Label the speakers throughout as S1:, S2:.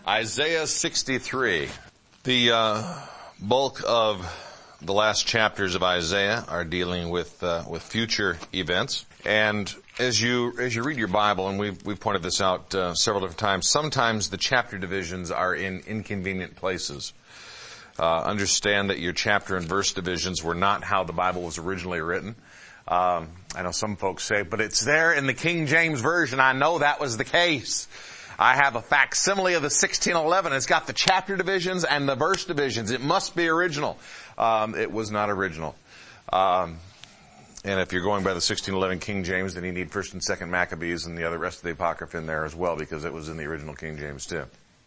S1: Isaiah 63. The bulk of the last chapters of Isaiah are dealing with future events. And as you read your Bible, and we've pointed this out several different times, sometimes the chapter divisions are in inconvenient places. Understand that your chapter and verse divisions were not how the Bible was originally written. I know some folks say, but it's there in the King James Version. I know that was the case. I have a facsimile of the 1611. It's got the chapter divisions and the verse divisions. It must be original. It was not original. And if you're going by the 1611 King James, then you need 1st and 2nd Maccabees and the other rest of the Apocrypha in there as well, because it was in the original King James too.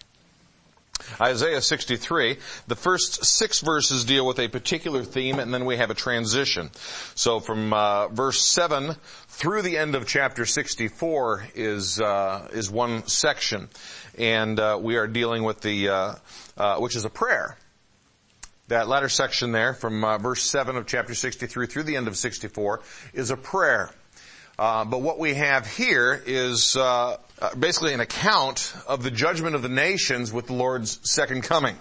S1: Isaiah 63, the first 6 verses deal with a particular theme, and then we have a transition. So from verse 7 through the end of chapter 64 is one section, and we are dealing with the which is a prayer. That latter section there, from verse 7 of chapter 63 through the end of 64, is a prayer. But what we have here is basically an account of the judgment of the nations with the Lord's second coming.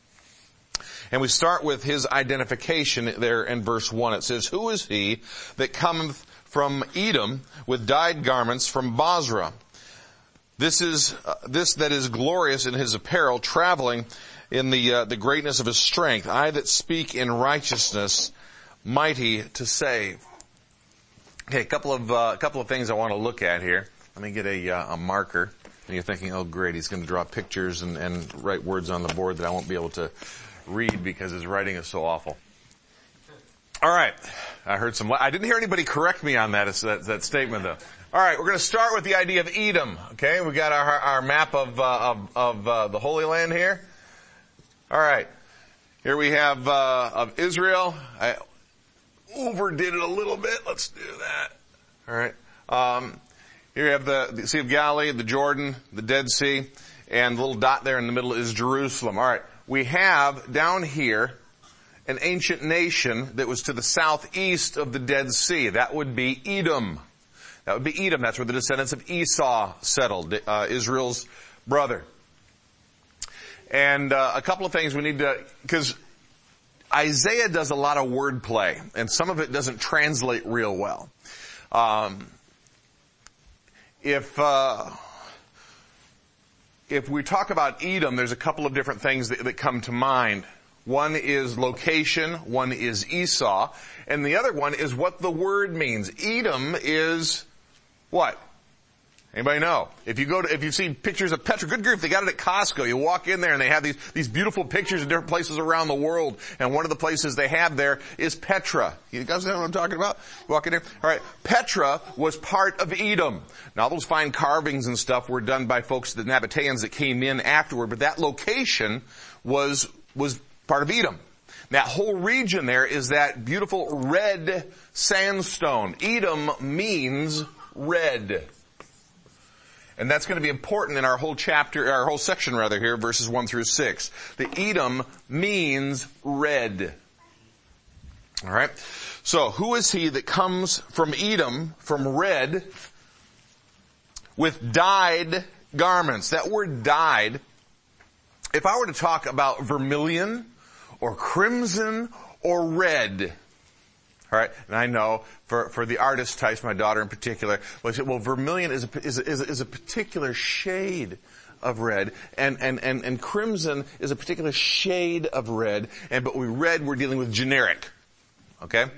S1: And we start with his identification there in verse 1. It says, "Who is he that cometh from Edom with dyed garments from Bozrah? This that is glorious in his apparel, traveling in the greatness of his strength. I that speak in righteousness, mighty to save." Okay, a couple of things I want to look at here. Let me get a marker. And you're thinking, oh great, he's going to draw pictures and write words on the board that I won't be able to read because his writing is so awful. All right, I didn't hear anybody correct me on that statement though. All right, we're going to start with the idea of Edom. Okay, we got our map of the Holy Land here. All right, here we have of Israel. I overdid it a little bit. Let's do that. All right. Here you have the Sea of Galilee, the Jordan, the Dead Sea, and the little dot there in the middle is Jerusalem. All right. We have down here an ancient nation that was to the southeast of the Dead Sea. That would be Edom. That's where the descendants of Esau settled, Israel's brother. And a couple of things we need to, because Isaiah does a lot of wordplay, and some of it doesn't translate real well. If we talk about Edom, there's a couple of different things that come to mind. One is location, one is Esau, and the other one is what the word means. Edom is what? Anybody know? If you've seen pictures of Petra, good grief, they got it at Costco. You walk in there and they have these beautiful pictures of different places around the world. And one of the places they have there is Petra. You guys know what I'm talking about? You walk in there. Alright. Petra was part of Edom. Now those fine carvings and stuff were done by folks, the Nabateans that came in afterward, but that location was part of Edom. That whole region there is that beautiful red sandstone. Edom means red. And that's going to be important in our whole section here, verses 1 through 6. The Edom means red. Alright? So, who is he that comes from Edom, from red, with dyed garments? That word dyed, if I were to talk about vermilion, or crimson, or red, alright, and I know, for the artist types, my daughter in particular, well, vermilion is a particular shade of red, and crimson is a particular shade of red, but we're dealing with generic. Okay?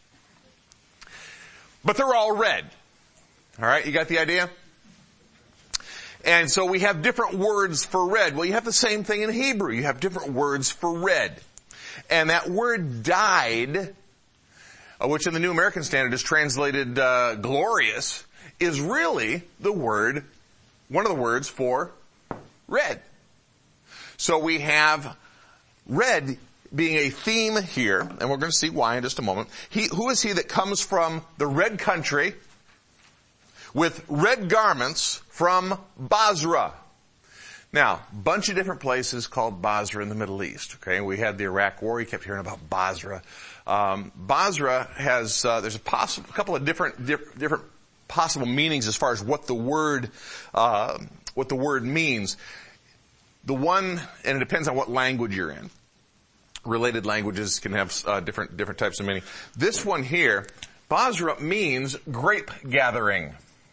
S1: But they're all red. Alright, you got the idea? And so we have different words for red. Well, you have the same thing in Hebrew. You have different words for red. And that word dyed, which in the New American Standard is translated glorious, is really one of the words for red. So we have red being a theme here, and we're going to see why in just a moment. Who is he that comes from the red country with red garments from Bozrah? Now, bunch of different places called Bozrah in the Middle East. Okay, we had the Iraq War. You kept hearing about Bozrah. Bozrah has there's a couple of different possible meanings as far as what the word means. The one, and it depends on what language you're in. Related languages can have different types of meaning. This one here, Basra, means grape gathering.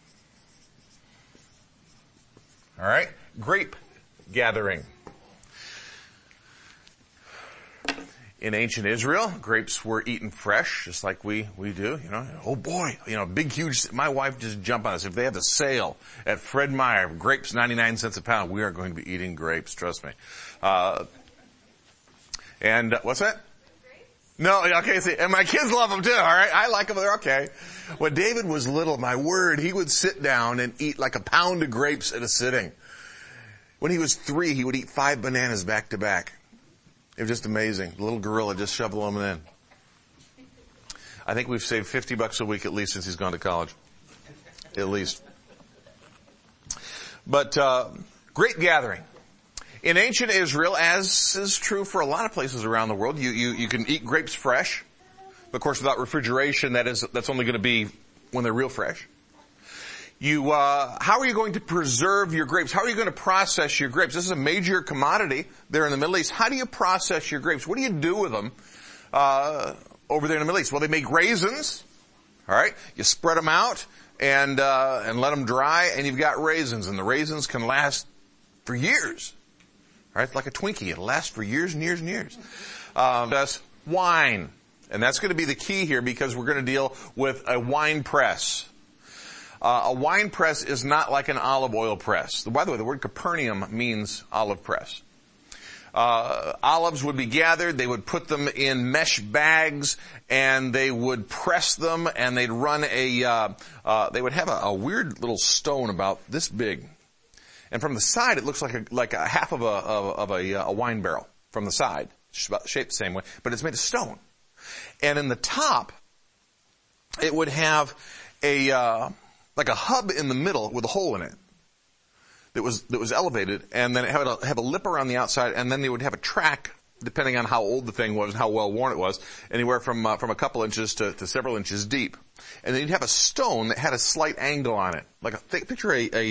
S1: All right? Grape gathering. In ancient Israel, grapes were eaten fresh, just like we do, you know. Oh boy, you know, big, huge, my wife just jumped on us. If they have a sale at Fred Meyer, grapes 99 cents a pound, we are going to be eating grapes, trust me. What's that? No, okay, see, and my kids love them too, alright? I like them, they're okay. When David was little, my word, he would sit down and eat like a pound of grapes at a sitting. When he was 3, he would eat 5 bananas back to back. It was just amazing. The little gorilla just shoveled them in. I think we've saved $50 a week at least since he's gone to college. At least. But, great gathering. In ancient Israel, as is true for a lot of places around the world, you can eat grapes fresh. Of course, without refrigeration, that's only going to be when they're real fresh. How are you going to preserve your grapes? How are you going to process your grapes? This is a major commodity there in the Middle East. How do you process your grapes? What do you do with them, over there in the Middle East? Well, they make raisins. Alright? You spread them out and let them dry, and you've got raisins, and the raisins can last for years. Alright? It's like a Twinkie. It'll last for years and years and years. That's wine. And that's going to be the key here because we're going to deal with a wine press. A wine press is not like an olive oil press. By the way, the word Capernaum means olive press. Olives would be gathered, they would put them in mesh bags, and they would press them, and they'd run they would have a weird little stone about this big. And from the side, it looks like a half of a wine barrel from the side. It's about shaped the same way, but it's made of stone. And in the top, it would have like a hub in the middle with a hole in it that was elevated, and then it had have a lip around the outside, and then they would have a track depending on how old the thing was and how well worn it was, anywhere from a couple inches to several inches deep. And then you'd have a stone that had a slight angle on it, like picture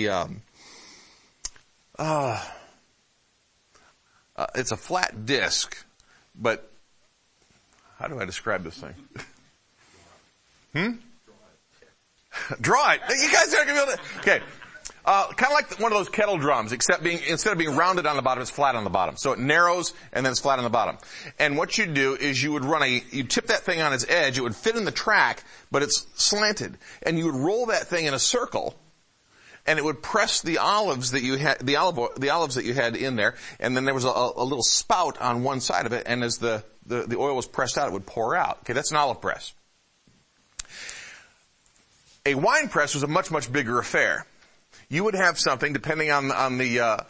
S1: it's a flat disc, but how do I describe this thing? Draw it. You guys aren't going to be able to. Okay. Kind of like one of those kettle drums, except instead of being rounded on the bottom, it's flat on the bottom. So it narrows and then it's flat on the bottom. And what you do is you would you'd tip that thing on its edge, it would fit in the track, but it's slanted. And you would roll that thing in a circle, and it would press the olives that you had, the olives that you had in there, and then there was a little spout on one side of it, and as the oil was pressed out, it would pour out. Okay, that's an olive press. A wine press was a much, much bigger affair. You would have something, depending on the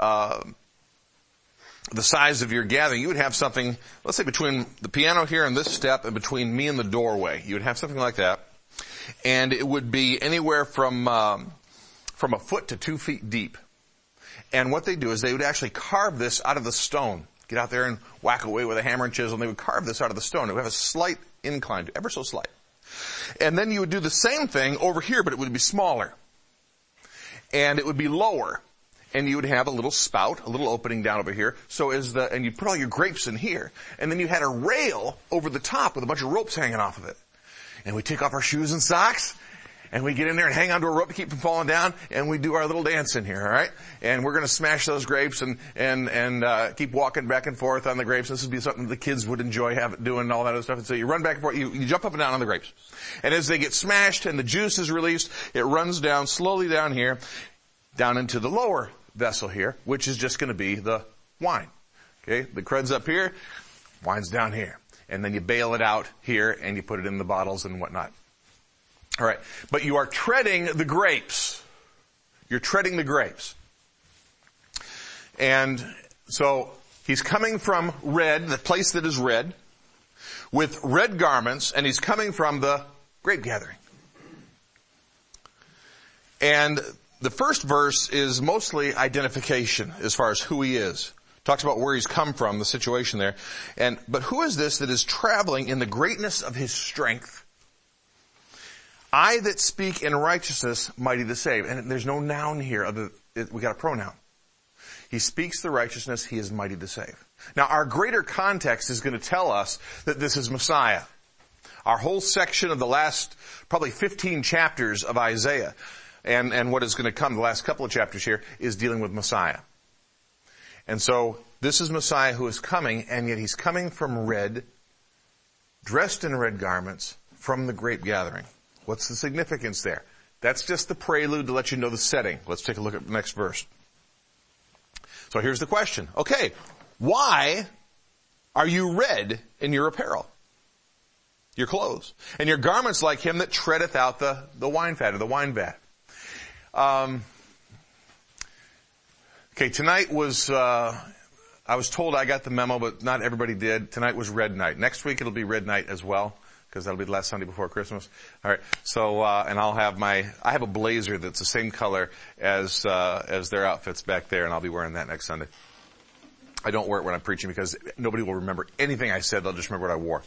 S1: size of your gathering, you would have something, let's say between the piano here and this step and between me and the doorway. You would have something like that. And it would be anywhere from a foot to 2 feet deep. And what they do is they would actually carve this out of the stone. Get out there and whack away with a hammer and chisel, and they would carve this out of the stone. It would have a slight incline, ever so slight. And then you would do the same thing over here, but it would be smaller. And it would be lower. And you would have a little spout, a little opening down over here. And you put all your grapes in here. And then you had a rail over the top with a bunch of ropes hanging off of it. And we take off our shoes and socks, and we get in there and hang onto a rope to keep from falling down, and we do our little dance in here, alright? And we're gonna smash those grapes and keep walking back and forth on the grapes. This would be something the kids would enjoy doing and all that other stuff. And so you run back and forth, you jump up and down on the grapes. And as they get smashed and the juice is released, it runs down, slowly down here, down into the lower vessel here, which is just gonna be the wine. Okay? The crud's up here, wine's down here. And then you bail it out here and you put it in the bottles and whatnot. Alright. But you are treading the grapes. You're treading the grapes. And so he's coming from red, the place that is red, with red garments, and he's coming from the grape gathering. And the first verse is mostly identification as far as who he is. Talks about where he's come from, the situation there. But who is this that is traveling in the greatness of his strength? I that speak in righteousness, mighty to save. And there's no noun here, we got a pronoun.
S2: He speaks the righteousness. He is mighty to save. Now, our greater context is going to tell us that this is Messiah. Our whole section of the last probably 15 chapters of Isaiah and what is going to come, the last couple of chapters here, is dealing with Messiah. And so this is Messiah who is coming, and yet he's coming from red, dressed in red garments, from the grape gathering. What's the significance there? That's just the prelude to let you know the setting. Let's take a look at the next verse. So here's the question. Okay, why are you red in your apparel? Your clothes. And your garments like him that treadeth out the wine fat or the wine vat. Okay, tonight was, I was told I got the memo, but not everybody did. Tonight was red night. Next week it'll be red night as well, because that'll be the last Sunday before Christmas. Alright, so, and I'll have I have a blazer that's the same color as their outfits back there, and I'll be wearing that next Sunday. I don't wear it when I'm preaching because nobody will remember anything I said, they'll just remember what I wore.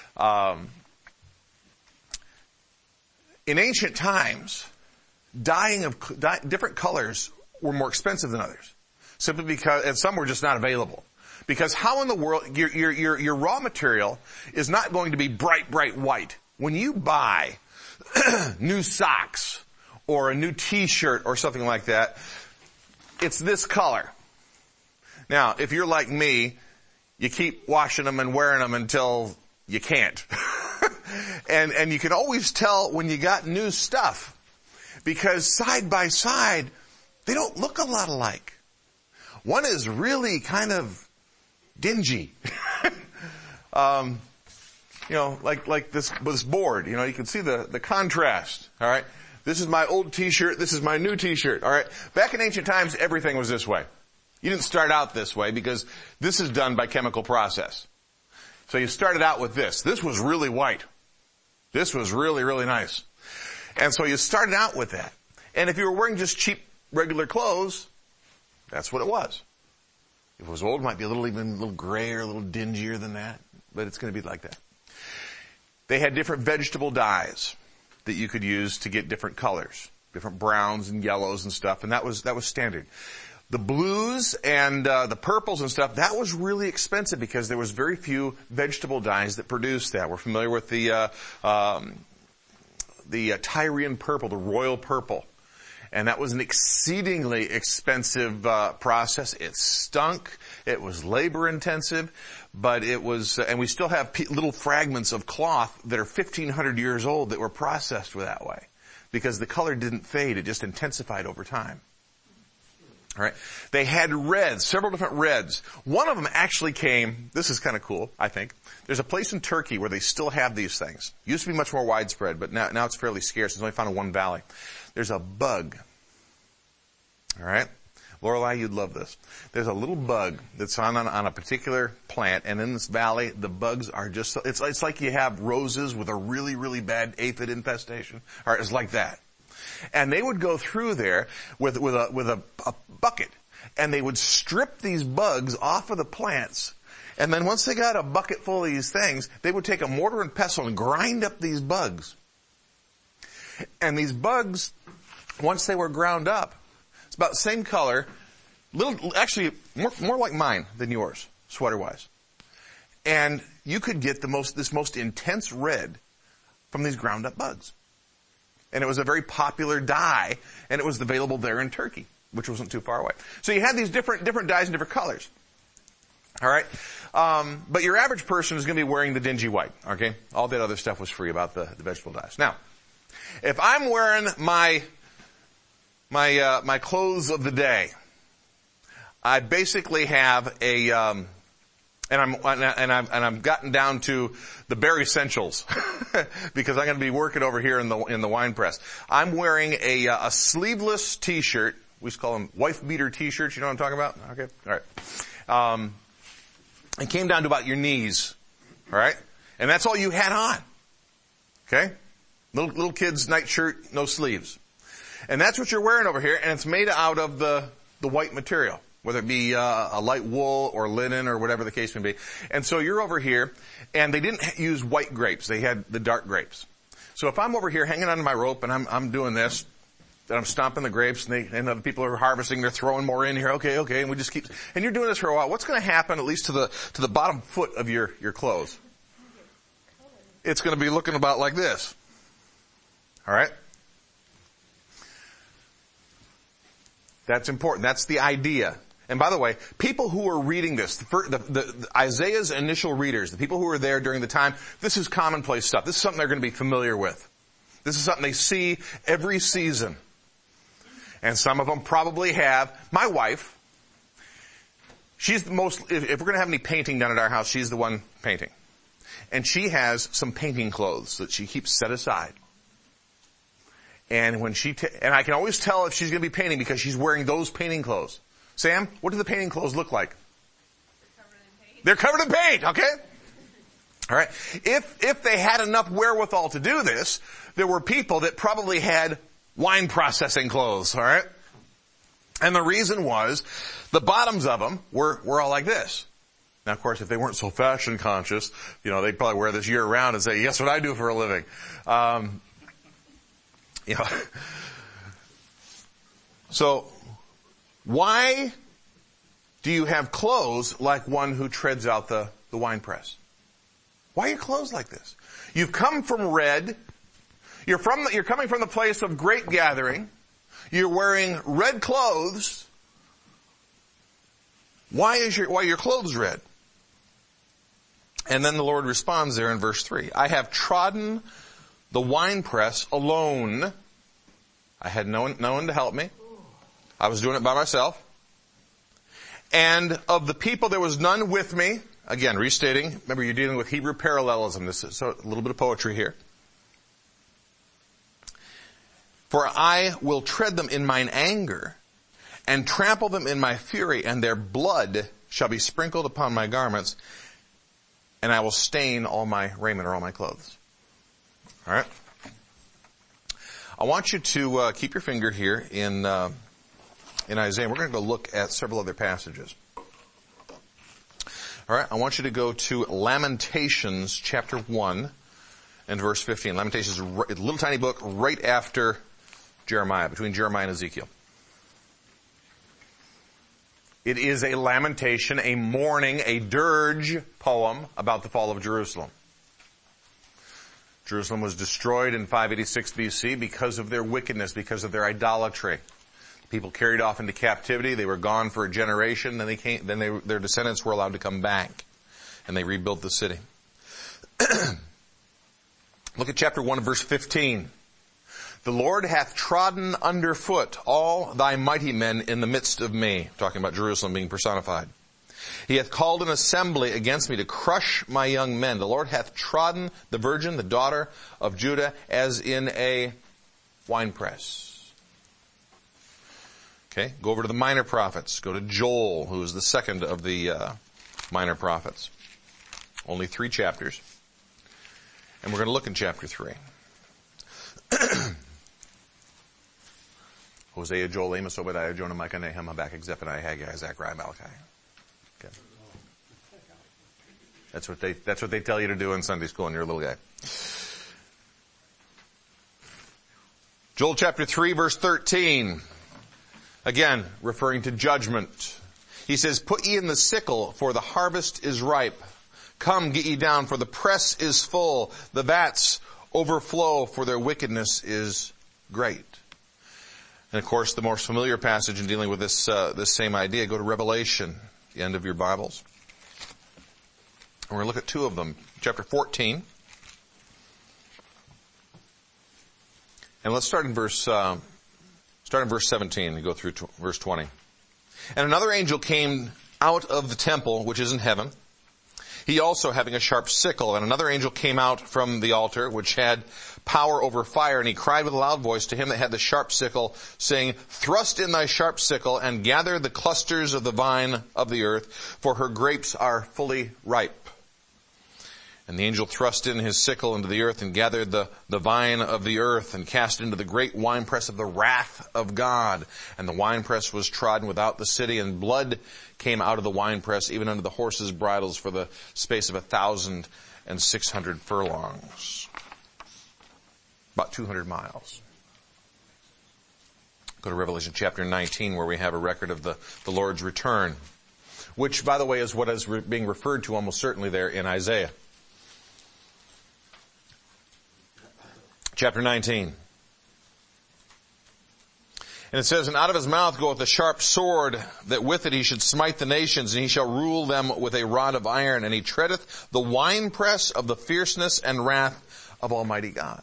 S2: In ancient times, dyeing of different colors were more expensive than others. Simply because, and some were just not available. Because how in the world, your raw material is not going to be bright, bright white. When you buy new socks or a new t-shirt or something like that, it's this color. Now, if you're like me, you keep washing them and wearing them until you can't. And you can always tell when you got new stuff. Because side by side, they don't look a lot alike. One is really kind of dingy. Like this board, you can see the contrast, alright? This is my old t-shirt, this is my new t-shirt, alright? Back in ancient times, everything was this way. You didn't start out this way because this is done by chemical process. So you started out with this. This was really white. This was really, really nice. And so you started out with that. And if you were wearing just cheap, regular clothes, that's what it was. If it was old, it might be a little grayer, a little dingier than that. But it's going to be like that. They had different vegetable dyes that you could use to get different colors. Different browns and yellows and stuff. And that was standard. The blues and the purples and stuff, that was really expensive because there was very few vegetable dyes that produced that. We're familiar with the Tyrian purple, the royal purple. And that was an exceedingly expensive process. It stunk. It was labor intensive, but it was, and we still have little fragments of cloth that are 1,500 years old that were processed that way because the color didn't fade. It just intensified over time. All right. They had reds, several different reds. One of them actually came, this is kind of cool, I think. There's a place in Turkey where they still have these things. Used to be much more widespread, but now it's fairly scarce. It's only found in one valley. There's a bug. All right. Lorelei, you'd love this. There's a little bug that's on a particular plant, and in this valley, the bugs are just, it's like you have roses with a really, really bad aphid infestation. All right, it's like that. And they would go through there with a bucket, and they would strip these bugs off of the plants. And then once they got a bucket full of these things, they would take a mortar and pestle and grind up these bugs. And these bugs, once they were ground up, it's about the same color, actually more like mine than yours, sweater-wise. And you could get this most intense red from these ground up bugs. And it was a very popular dye, and it was available there in Turkey, which wasn't too far away. So you had these different dyes and different colors. All right? But your average person is going to be wearing the dingy white, okay? All that other stuff was free about the vegetable dyes. Now, if I'm wearing my clothes of the day, I basically have and I've gotten down to the bare essentials because I'm going to be working over here in the wine press. I'm wearing a sleeveless t-shirt. We used to call them wife beater t-shirts. You know what I'm talking about? Okay. All right. It came down to about your knees. All right. And that's all you had on. Okay. Little kid's nightshirt, no sleeves. And that's what you're wearing over here, and it's made out of the white material, whether it be a light wool or linen or whatever the case may be. And so you're over here, and they didn't use white grapes. They had the dark grapes. So if I'm over here hanging onto my rope and I'm doing this, I'm stomping the grapes and other people are harvesting, they're throwing more in here. Okay. And we just keep, and you're doing this for a while. What's going to happen at least to the bottom foot of your clothes? It's going to be looking about like this. All right? That's important. That's the idea. And by the way, people who are reading this, the Isaiah's initial readers, the people who were there during the time, this is commonplace stuff. This is something they're going to be familiar with. This is something they see every season. And some of them probably have. My wife, she's the most, if we're going to have any painting done at our house, she's the one painting. And she has some painting clothes that she keeps set aside. And when and I can always tell if she's going to be painting because she's wearing those painting clothes. Sam, what do the painting clothes look like? They're covered in paint, okay? All right. If they had enough wherewithal to do this, there were people that probably had wine processing clothes, all right? And the reason was the bottoms of them were all like this. Now, of course, if they weren't so fashion conscious, they'd probably wear this year round and say, "Yes, what I do for a living." So why do you have clothes like one who treads out the wine press? Why are your clothes like this? You've come from red. You're coming from the place of great gathering. You're wearing red clothes. Why are your clothes red? And then the Lord responds there in verse 3. I have trodden the winepress alone. I had no one to help me. I was doing it by myself. And of the people there was none with me. Again, restating. Remember, you're dealing with Hebrew parallelism. This is a little bit of poetry here. For I will tread them in mine anger, and trample them in my fury, and their blood shall be sprinkled upon my garments, and I will stain all my raiment or all my clothes. All right? I want you to keep your finger here in Isaiah. We're going to go look at several other passages. All right? I want you to go to Lamentations chapter 1 and verse 15. Lamentations is a little tiny book right after Jeremiah, between Jeremiah and Ezekiel. It is a lamentation, a mourning, a dirge poem about the fall of Jerusalem. Jerusalem was destroyed in 586 BC because of their wickedness, because of their idolatry. People carried off into captivity. They were gone for a generation. Then their descendants were allowed to come back, and they rebuilt the city. Look at chapter 1 verse 15. The Lord hath trodden underfoot all thy mighty men in the midst of me. Talking about Jerusalem being personified. He hath called an assembly against me to crush my young men. The Lord hath trodden the virgin, the daughter of Judah, as in a winepress. Okay, go over to the minor prophets. Go to Joel, who is the second of the minor prophets. Only 3 chapters. And we're going to look in chapter 3. Hosea, Joel, Amos, Obadiah, Jonah, Micah, Nahum, Habakkuk, Zephaniah, Haggai, Zechariah, Malachi. Okay. That's what they tell you to do in Sunday school when you're a little guy. Joel chapter 3 verse 13. Again, referring to judgment. He says, Put ye in the sickle, for the harvest is ripe. Come, get ye down, for the press is full. The vats overflow, for their wickedness is great. And of course, the most familiar passage in dealing with this same idea, go to Revelation, the end of your Bibles. And we're going to look at 2 of them. Chapter 14. And let's start in verse 17 and go through verse 20. And another angel came out of the temple, which is in heaven. He also having a sharp sickle, and another angel came out from the altar, which had power over fire, and he cried with a loud voice to him that had the sharp sickle, saying, Thrust in thy sharp sickle, and gather the clusters of the vine of the earth, for her grapes are fully ripe. And the angel thrust in his sickle into the earth, and gathered the vine of the earth, and cast into the great winepress of the wrath of God. And the winepress was trodden without the city, and blood came out of the winepress, even unto the horses' bridles, for the space of 1,600 furlongs. About 200 miles.
S1: Go to Revelation chapter 19 where we have a record of the Lord's return, which, by the way, is what is being referred to almost certainly there in Isaiah. Chapter 19. And it says, "And out of his mouth goeth a sharp sword, that with it he should smite the nations, and he shall rule them with a rod of iron, and he treadeth the winepress of the fierceness and wrath of Almighty God."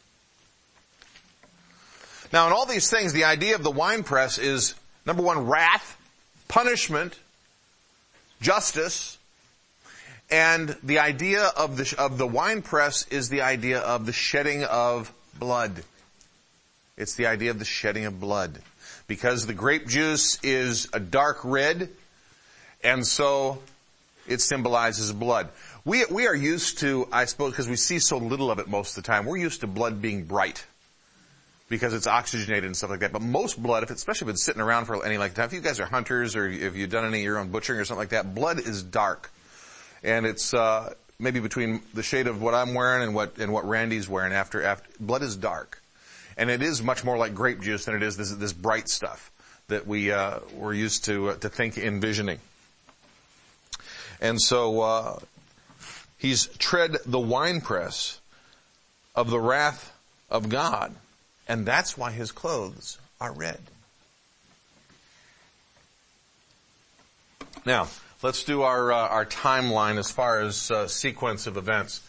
S1: Now, in all these things, the idea of the winepress is, number one, wrath, punishment, justice, and the idea of the winepress is the idea of the shedding of blood. It's the idea of the shedding of blood. Because the grape juice is a dark red, and so it symbolizes blood. We are used to, I suppose, because we see so little of it most of the time, we're used to blood being bright. Because it's oxygenated and stuff like that. But most blood, especially if it's sitting around for any length of time, if you guys are hunters or if you've done any of your own butchering or something like that, blood is dark. And it's maybe between the shade of what I'm wearing and what Randy's wearing after blood is dark. And it is much more like grape juice than it is this bright stuff that we're used to think envisioning. And so he's tread the winepress of the wrath of God, and that's why his clothes are red. Now, let's do our timeline as far as sequence of events.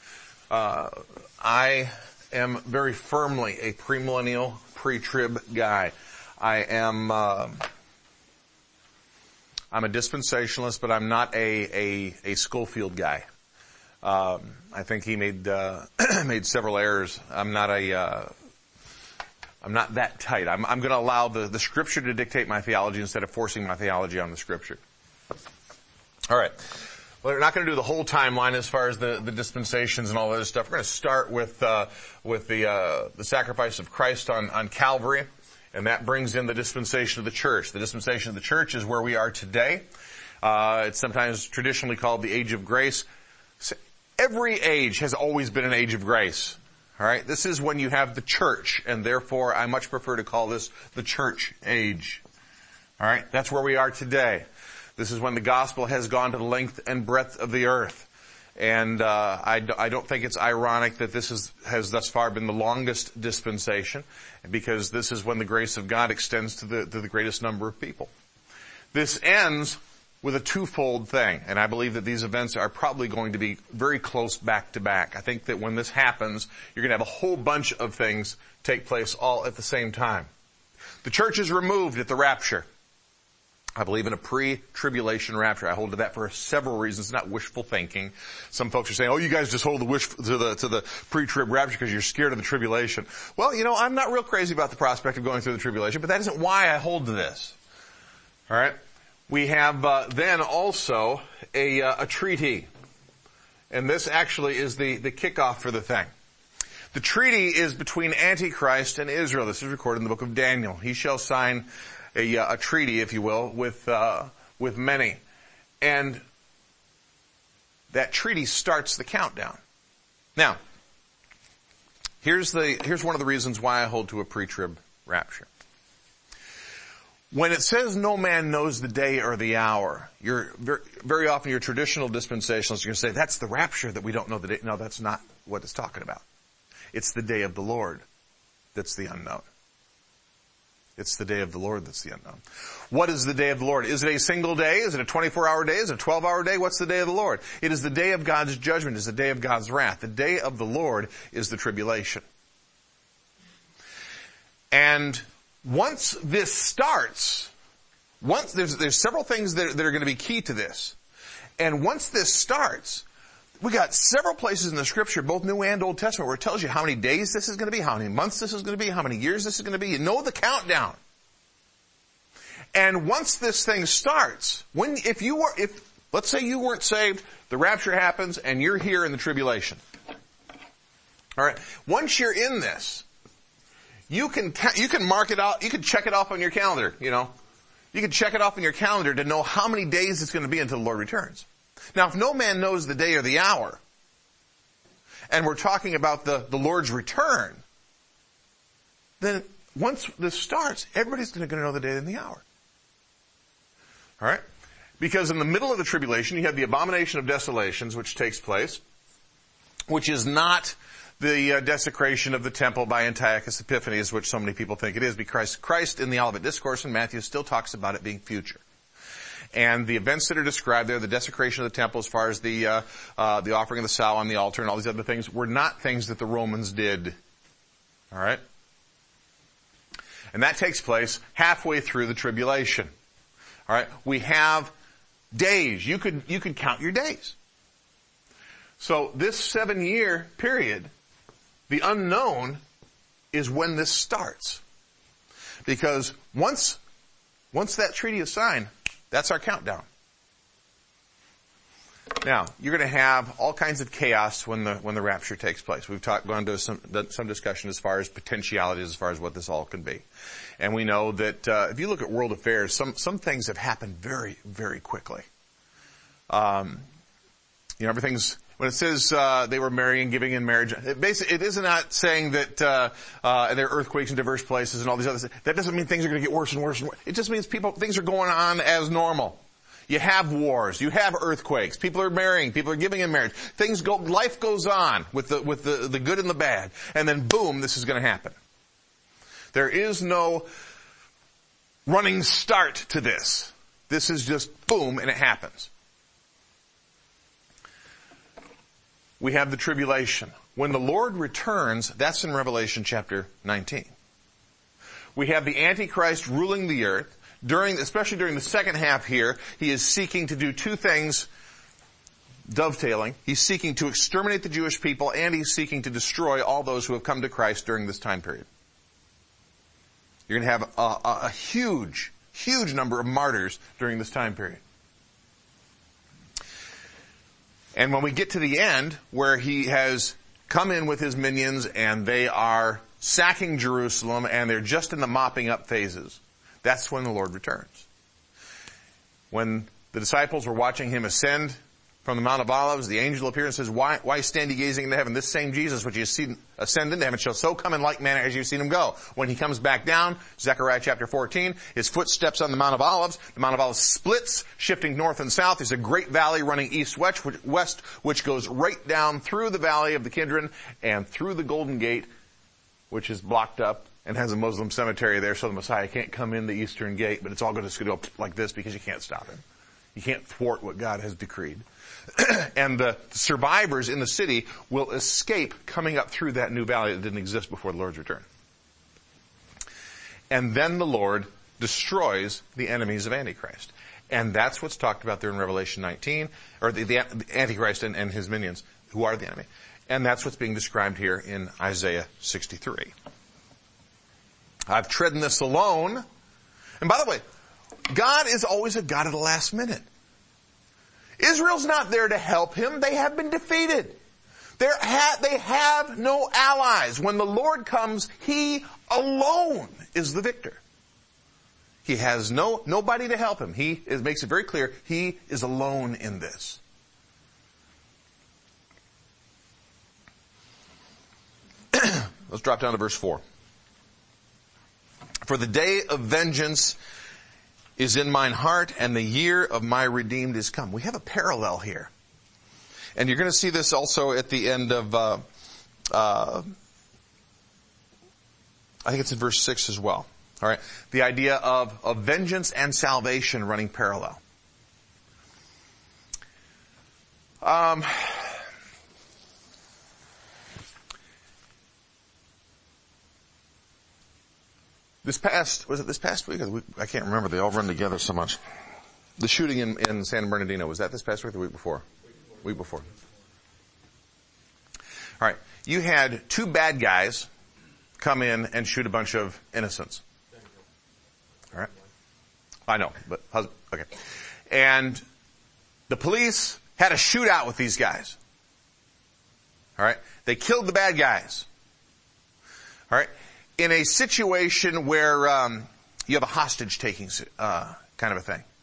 S1: I am very firmly a premillennial, pre-trib guy. I'm a dispensationalist, but I'm not a Schofield guy. I think he made several errors. I'm not that tight. I'm going to allow the Scripture to dictate my theology instead of forcing my theology on the Scripture. All right. Well, we're not going to do the whole timeline as far as the dispensations and all that stuff. We're going to start with the sacrifice of Christ on Calvary, and that brings in the dispensation of the church. The dispensation of the church is where we are today. It's sometimes traditionally called the age of grace. So every age has always been an age of grace. All right? This is when you have the church, and therefore I much prefer to call this the church age. All right? That's where we are today. This is when the gospel has gone to the length and breadth of the earth. And I don't think it's ironic that this has thus far been the longest dispensation, because this is when the grace of God extends to the greatest number of people. This ends with a twofold thing, and I believe that these events are probably going to be very close back to back. I think that when this happens, you're going to have a whole bunch of things take place all at the same time. The church is removed at the rapture. I believe in a pre-tribulation rapture. I hold to that for several reasons, not wishful thinking. Some folks are saying, "Oh, you guys just hold to the pre-trib rapture because you're scared of the tribulation." Well, I'm not real crazy about the prospect of going through the tribulation, but that isn't why I hold to this. All right? We have then also a treaty. And this actually is the kickoff for the thing. The treaty is between Antichrist and Israel. This is recorded in the book of Daniel. He shall sign a treaty, if you will, with many. And that treaty starts the countdown. Now, here's one of the reasons why I hold to a pre-trib rapture. When it says no man knows the day or the hour, you're very often your traditional dispensationalists are going to say, that's the rapture that we don't know the day. No, that's not what it's talking about. It's the day of the Lord that's the unknown. It's the day of the Lord that's the unknown. What is the day of the Lord? Is it a single day? Is it a 24-hour day? Is it a 12-hour day? What's the day of the Lord? It is the day of God's judgment. It's the day of God's wrath. The day of the Lord is the tribulation. And once this starts, there's several things that are going to be key to this. And once this starts, we got several places in the Scripture, both New and Old Testament, where it tells you how many days this is going to be, how many months this is going to be, how many years this is going to be. You know the countdown. And once this thing starts, if let's say you weren't saved, the rapture happens, and you're here in the tribulation. All right. Once you're in this, you can mark it out. You can check it off on your calendar. You can check it off on your calendar to know how many days it's going to be until the Lord returns. Now, if no man knows the day or the hour, and we're talking about the Lord's return, then
S2: once this starts, everybody's going to know the day and the hour. All right? Because in the middle of the tribulation, you have the abomination of desolations, which takes place, which is not the desecration of the temple by Antiochus Epiphanes, which so many people think it is, because Christ in the Olivet Discourse in Matthew still talks about it being future. And the events that are described there, the desecration of the temple as far as the offering of the sow on the altar and all these other things, were not things that the Romans did. All right? And that takes place halfway through the tribulation. All right? We have days. You could count your days. So this 7-year period, the unknown is when this starts. Because once that treaty is signed, that's our countdown. Now, you're going to have all kinds of chaos when the rapture takes place. We've gone to some discussion as far as potentialities, as far as what this all can be. And we know that if you look at world affairs, some things have happened very, very quickly. Everything's, when it says they were marrying, giving in marriage, it is not saying that there are earthquakes in diverse places and all these other things. That doesn't mean things are going to get worse and worse and worse. It just means things are going on as normal. You have wars, you have earthquakes, people are marrying, people are giving in marriage. Life goes on with the good and the bad. And then boom, this is going to happen. There is no running start to this. This is just boom and it happens. We have the tribulation. When the Lord returns, that's in Revelation chapter 19. We have the Antichrist ruling the earth. Especially during the second half here, he is seeking to do two things, dovetailing. He's seeking to exterminate the Jewish people, and he's seeking to destroy all those who have come to Christ during this time period. You're going to have a huge, huge number of martyrs during this time period. And when we get to the end, where he has come in with his minions, and they are sacking Jerusalem, and they're just in the mopping up phases, that's when the Lord returns. When the disciples were watching him ascend from the Mount of Olives, the angel appears and says, Why stand ye gazing into heaven? This same Jesus which you have seen ascend into heaven shall so come in like manner as you've seen him go. When he comes back down, Zechariah chapter 14, his foot steps on the Mount of Olives. The Mount of Olives splits, shifting north and south. There's a great valley running east-west, which goes right down through the valley of the Kidron and through the Golden Gate, which is blocked up and has a Muslim cemetery there, so the Messiah can't come in the eastern gate, but it's all going to go like this because you can't stop him. You can't thwart what God has decreed. And the survivors in the city will escape coming up through that new valley that didn't exist before the Lord's return. And then the Lord destroys the enemies of Antichrist. And that's what's talked about there in Revelation 19, or the Antichrist and his minions, who are the enemy. And that's what's being described here in Isaiah 63. I've trodden this alone. And by the way, God is always a God of the last minute. Israel's not there to help him. They have been defeated. They have no allies. When the Lord comes, he alone is the victor. He has nobody to help him. Makes it very clear he is alone in this. Let's drop down to verse 4. For the day of vengeance is in mine heart, and the year of my redeemed is come. We have a parallel here. And you're going to see this also at the end of, I think it's in verse 6 as well. All right. The idea of vengeance and salvation running parallel. Was it this past week or the week? I can't remember. They all run together so much. The shooting in San Bernardino, was that this past week or the week before? Week before. All right. You had two bad guys come in and shoot a bunch of innocents. All right. I know, but okay. And the police had a shootout with these guys. All right. They killed the bad guys. All right. In a situation where you have a hostage-taking kind of a thing.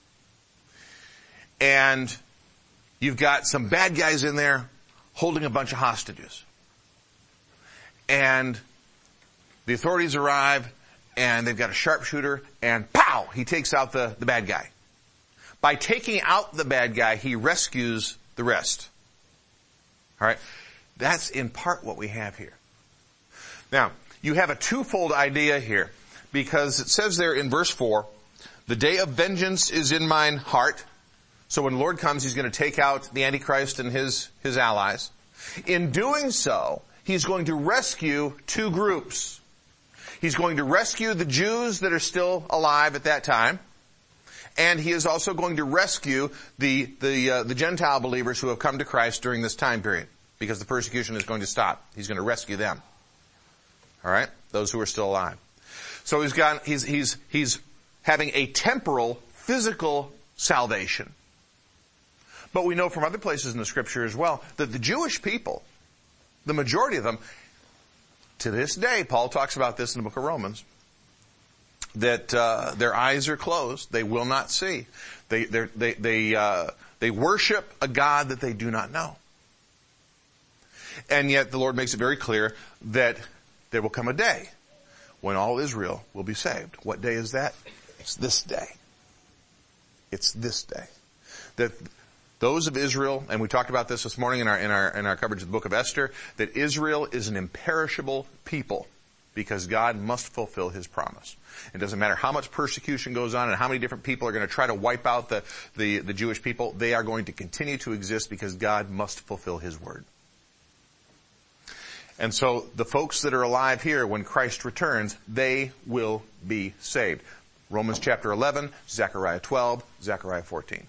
S2: And you've got some bad guys in there holding a bunch of hostages. And the authorities arrive, and they've got a sharpshooter, and pow, he takes out the bad guy. By taking out the bad guy, he rescues the rest. All right? That's in part what we have here. Now, you have a twofold idea here, because it says there in verse 4, the day of vengeance is in mine heart. So when the Lord comes, he's going to take out the Antichrist and his allies. In doing so, he's going to rescue two groups. He's going to rescue the Jews that are still alive at that time, and he is also going to rescue the Gentile believers who have come to Christ during this time period, because the persecution is going to stop. He's going to rescue them. All right? Those who are still alive. So he's having a temporal, physical salvation. But we know from other places in the Scripture as well that the Jewish people, the majority of them, to this day, Paul talks about this in the book of Romans, that their eyes are closed. They will not see. They worship a God that they do not know. And yet the Lord makes it very clear that there will come a day when all Israel will be saved. What day is that? It's this day. It's this day. That those of Israel, and we talked about this morning in our coverage of the book of Esther, that Israel is an imperishable people because God must fulfill his promise. It doesn't matter how much persecution goes on and how many different people are going to try to wipe out the Jewish people. They are going to continue to exist because God must fulfill his word. And so the folks that are alive here when Christ returns, they will be saved. Romans chapter 11, Zechariah 12, Zechariah 14.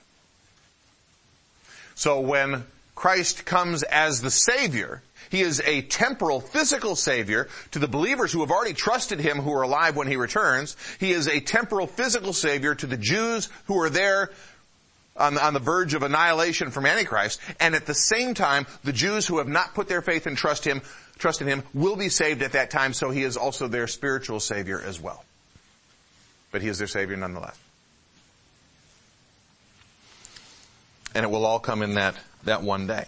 S2: So when Christ comes as the Savior, he is a temporal, physical Savior to the believers who have already trusted him, who are alive when he returns. He is a temporal, physical Savior to the Jews who are there on the verge of annihilation from Antichrist. And at the same time, the Jews who have not put their faith and trust in him will be saved at that time, so he is also their spiritual Savior as well. But he is their Savior nonetheless. And it will all come in that one day.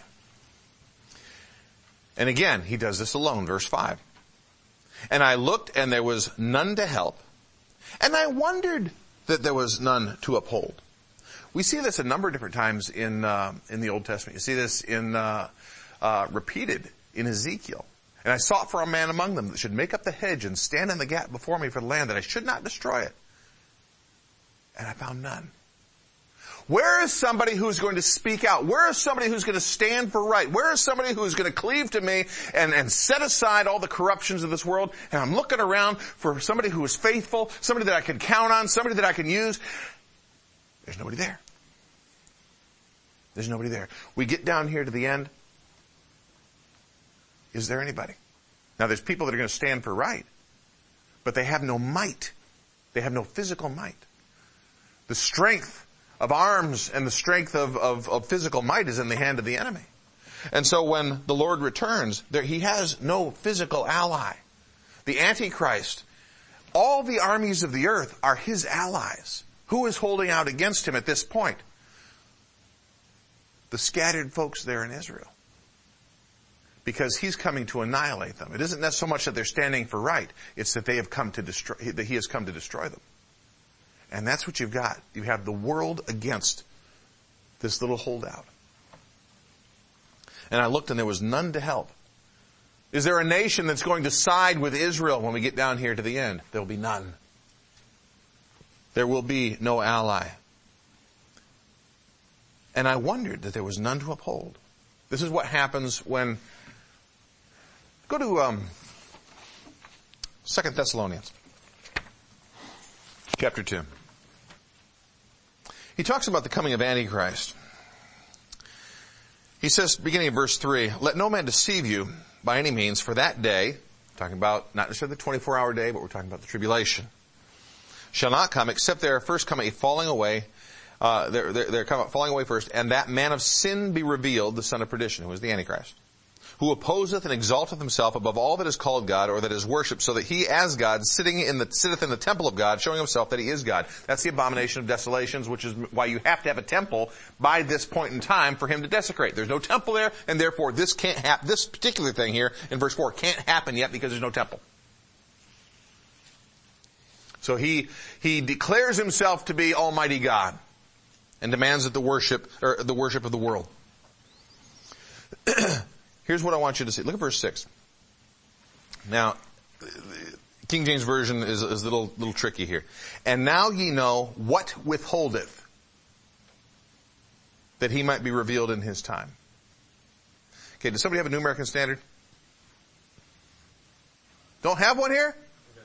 S2: And again, he does this alone, verse 5. And I looked, and there was none to help. And I wondered that there was none to uphold. We see this a number of different times in the Old Testament. You see this repeated in Ezekiel. And I sought for a man among them that should make up the hedge and stand in the gap before me for the land, that I should not destroy it. And I found none. Where is somebody who's going to speak out? Where is somebody who's going to stand for right? Where is somebody who's going to cleave to me and set aside all the corruptions of this world? And I'm looking around for somebody who is faithful, somebody that I can count on, somebody that I can use. There's nobody there. There's nobody there. We get down here to the end. Is there anybody? Now there's people that are going to stand for right, but they have no might. They have no physical might. The strength of arms and the strength of physical might is in the hand of the enemy. And so when the Lord returns, he has no physical ally. The Antichrist, all the armies of the earth are his allies. Who is holding out against him at this point? The scattered folks there in Israel. Because he's coming to annihilate them. It isn't so much that they're standing for right, it's that he has come to destroy them. And that's what you've got. You have the world against this little holdout. And I looked, and there was none to help. Is there a nation that's going to side with Israel when we get down here to the end? There will be none. There will be no ally. And I wondered that there was none to uphold. This is what happens when... Go to 2 Thessalonians chapter 2. He talks about the coming of Antichrist. He says, beginning in verse 3, let no man deceive you by any means, for that day, talking about not necessarily the 24-hour day, but we're talking about the tribulation, shall not come, except there first come a falling away, there come a falling away first, and that man of sin be revealed, the son of perdition, who is the Antichrist, who opposeth and exalteth himself above all that is called God or that is worshipped, so that he as God sitteth in the temple of God, showing himself that he is God. That's the abomination of desolations, which is why you have to have a temple by this point in time for him to desecrate. There's no temple there, and therefore this can't happen. This particular thing here in verse 4 can't happen yet because there's no temple. So he declares himself to be Almighty God
S1: and demands that the worship of the world. Here's what I want you to see. Look at verse 6. Now, King James Version is a little tricky here. And now ye know what withholdeth, that he might be revealed in his time. Okay, does somebody have a New American Standard? Don't have one here?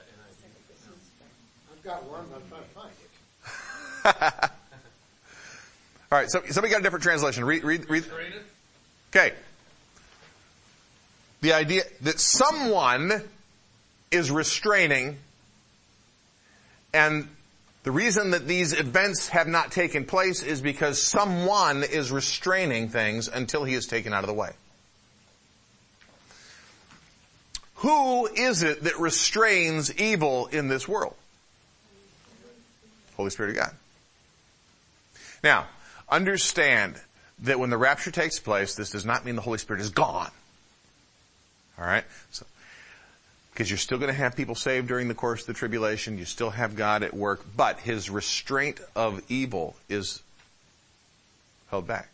S3: I've got one, but I'm trying to find it.
S2: All right, so somebody got a different translation. Read. Okay. The idea that someone is restraining, and the reason that these events have not taken place is because someone is restraining things until he is taken out of the way. Who is it that restrains evil in this world? Holy Spirit of God. Now, understand that when the rapture takes place, this does not mean the Holy Spirit is gone. Alright? So, because you're still going to have people saved during the course of the tribulation, you still have God at work, but his restraint of evil is held back.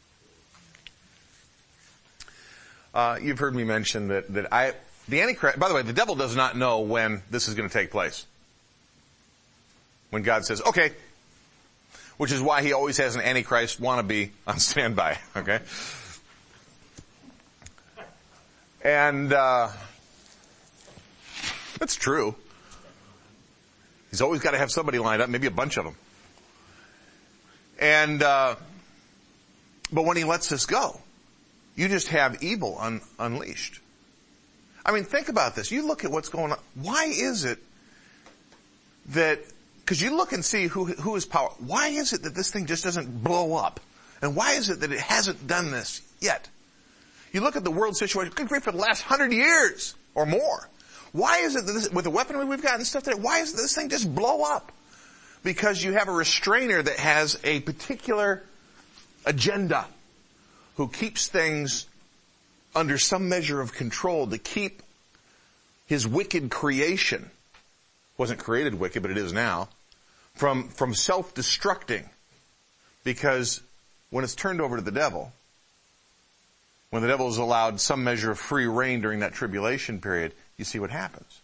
S2: You've heard me mention that the Antichrist, by the way, the devil does not know when this is going to take place. When God says, okay, which is why he always has an Antichrist wannabe on standby, okay? And, that's true. He's always got to have somebody lined up, maybe a bunch of them. And, but when he lets this go, you just have evil unleashed. I mean, think about this. You look at what's going on. Why is it that, because you look and see who is power. Why is it that this thing just doesn't blow up? And why is it that it hasn't done this yet? You look at the world situation, good grief, for the last 100 years or more. Why is it that this, with the weaponry we've got and stuff today, why is it that this thing just blow up? Because you have a restrainer that has a particular agenda, who keeps things under some measure of control to keep his wicked creation, wasn't created wicked, but it is now, from self-destructing. Because when it's turned over to the devil, when the devil is allowed some measure of free reign during that tribulation period, you see what happens.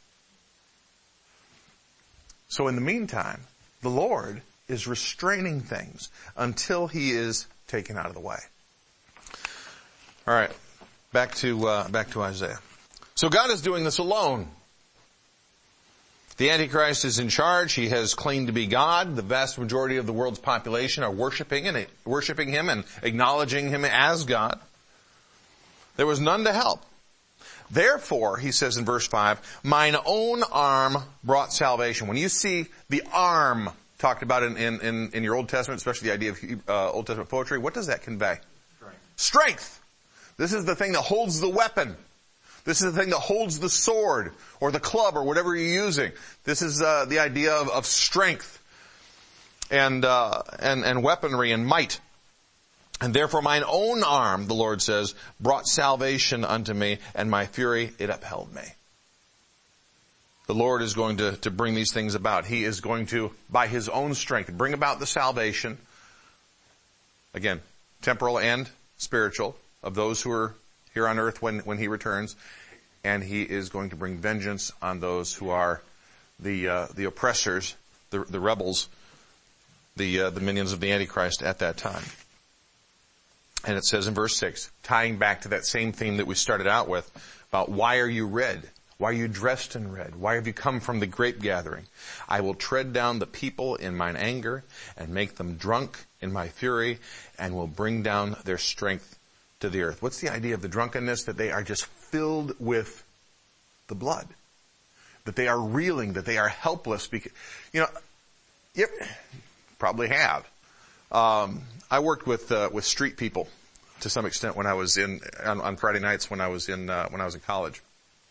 S2: So in the meantime, the Lord is restraining things until he is taken out of the way. All right, back to Isaiah. So God is doing this alone. The Antichrist is in charge. He has claimed to be God. The vast majority of the world's population are worshiping him and acknowledging him as God. There was none to help. Therefore, he says in verse 5, mine own arm brought salvation. When you see the arm talked about in your Old Testament, especially the idea of Old Testament poetry, what does that convey? Strength. This is the thing that holds the weapon. This is the thing that holds the sword or the club or whatever you're using. This is the idea of strength and weaponry and might. And therefore mine own arm, the Lord says, brought salvation unto me, and my fury, it upheld me. The Lord is going to bring these things about. He is going to, by his own strength, bring about the salvation, again, temporal and spiritual, of those who are here on earth when he returns. And he is going to bring vengeance on those who are the oppressors, the rebels, the minions of the Antichrist at that time. And it says in verse 6, tying back to that same theme that we started out with, about why are you red? Why are you dressed in red? Why have you come from the grape gathering? I will tread down the people in mine anger and make them drunk in my fury, and will bring down their strength to the earth. What's the idea of the drunkenness? That they are just filled with the blood. That they are reeling, that they are helpless. Because, you probably have. I worked with street people to some extent when I was on Friday nights when I was in college.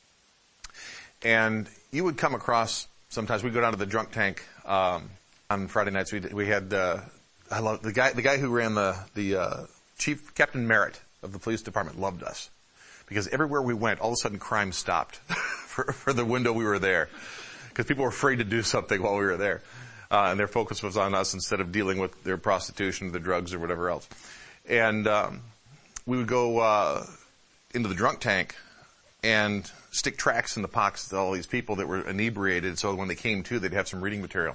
S2: And you would come across, sometimes we'd go down to the drunk tank, on Friday nights. We had, I love the guy who ran the chief, Captain Merritt of the police department loved us. Because everywhere we went, all of a sudden crime stopped for the window we were there. because people were afraid to do something while we were there. And their focus was on us instead of dealing with their prostitution, their drugs, or whatever else. And we would go into the drunk tank and stick tracts in the pockets of all these people that were inebriated, so when they came to, they'd have some reading material.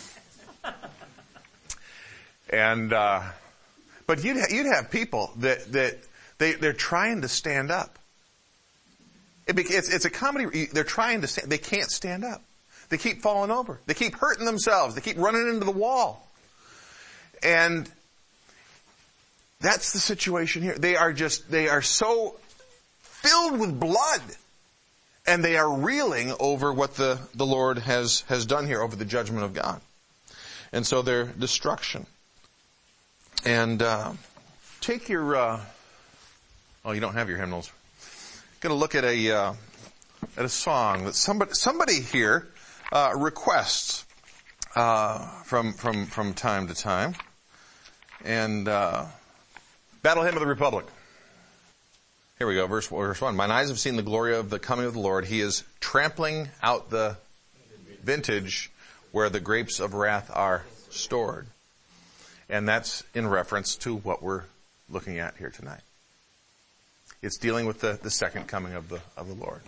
S2: And but you'd have people that they're trying to stand up. It's a comedy. They're trying to stand. They can't stand up. They keep falling over. They keep hurting themselves. They keep running into the wall. And that's the situation here. They are so filled with blood. And they are reeling over what the Lord has done here, over the judgment of God. And so their destruction. And take your, you don't have your hymnals. Going to look at a song that somebody here requests from time to time. And Battle Hymn of the Republic. Here we go, verse 1. Mine eyes have seen the glory of the coming of the Lord. He is trampling out the vintage where the grapes of wrath are stored. And that's in reference to what we're looking at here tonight. It's dealing with the second coming of the Lord.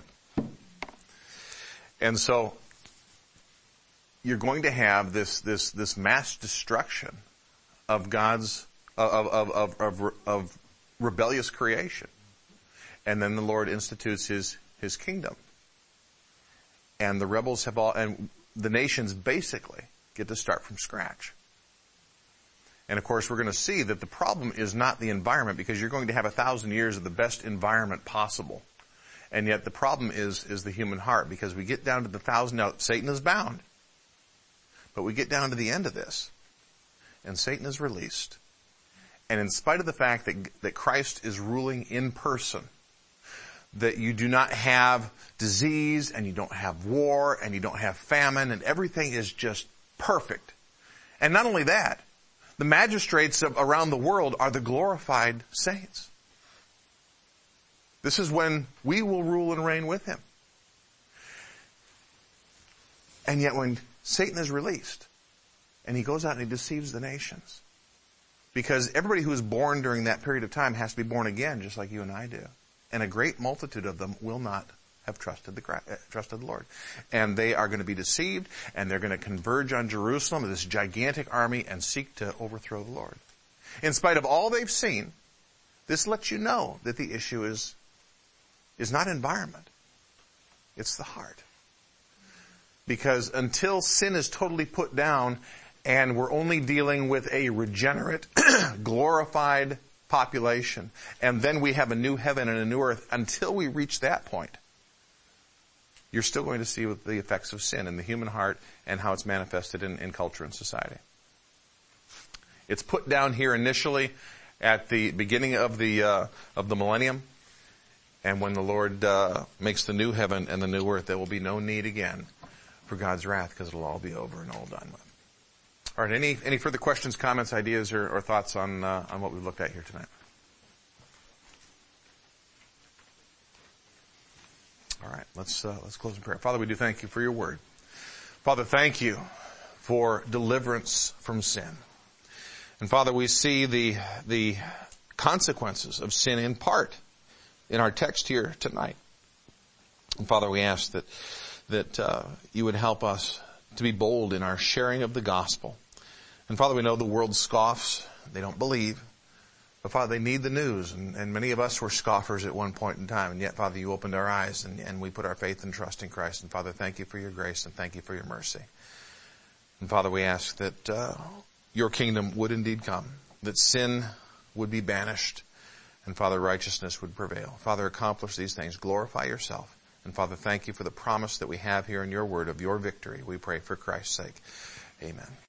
S2: And so you're going to have this mass destruction of God's of rebellious creation. And then the Lord institutes his kingdom. And the rebels and the nations basically get to start from scratch. And of course, we're going to see that the problem is not the environment, because you're going to have 1,000 years of the best environment possible. And yet the problem is the human heart, because we get down to the 1,000. Now, Satan is bound. But we get down to the end of this, and Satan is released. And in spite of the fact that Christ is ruling in person, that you do not have disease, and you don't have war, and you don't have famine, and everything is just perfect. And not only that, the magistrates around the world are the glorified saints. This is when we will rule and reign with him. And yet when Satan is released, and he goes out and he deceives the nations, because everybody who is born during that period of time has to be born again, just like you and I do. And a great multitude of them will not have trusted the Lord. And they are going to be deceived, and they're going to converge on Jerusalem, this gigantic army, and seek to overthrow the Lord. In spite of all they've seen, this lets you know that the issue is not environment. It's the heart. Because until sin is totally put down, and we're only dealing with a regenerate, glorified population, and then we have a new heaven and a new earth, until we reach that point, you're still going to see the effects of sin in the human heart and how it's manifested in culture and society. It's put down here initially at the beginning of the millennium, and when the Lord makes the new heaven and the new earth, there will be no need again for God's wrath, because it'll all be over and all done with. All right, any further questions, comments, ideas, or thoughts on what we've looked at here tonight? All right, let's close in prayer. Father, we do thank you for your word. Father, thank you for deliverance from sin. And Father, we see the consequences of sin in part in our text here tonight. And Father, we ask that you would help us to be bold in our sharing of the gospel. And Father, we know the world scoffs. They don't believe. But Father, they need the news. And many of us were scoffers at one point in time. And yet, Father, you opened our eyes, and we put our faith and trust in Christ. And Father, thank you for your grace, and thank you for your mercy. And Father, we ask that your kingdom would indeed come, that sin would be banished, and Father, righteousness would prevail. Father, accomplish these things. Glorify yourself. And Father, thank you for the promise that we have here in your word of your victory. We pray for Christ's sake. Amen.